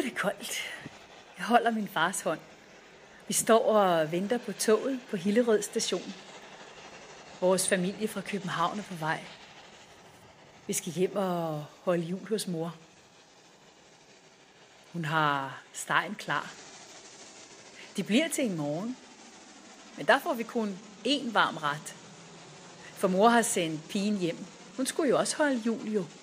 det koldt. Jeg holder min fars hånd. Vi står og venter på toget på Hillerød station. Vores familie fra København er på vej. Vi skal hjem og holde jul hos mor. Hun har stegen klar. Det bliver til i morgen. Men der får vi kun én varm ret. For mor har sendt pigen hjem. Hun skulle jo også holde jul jo.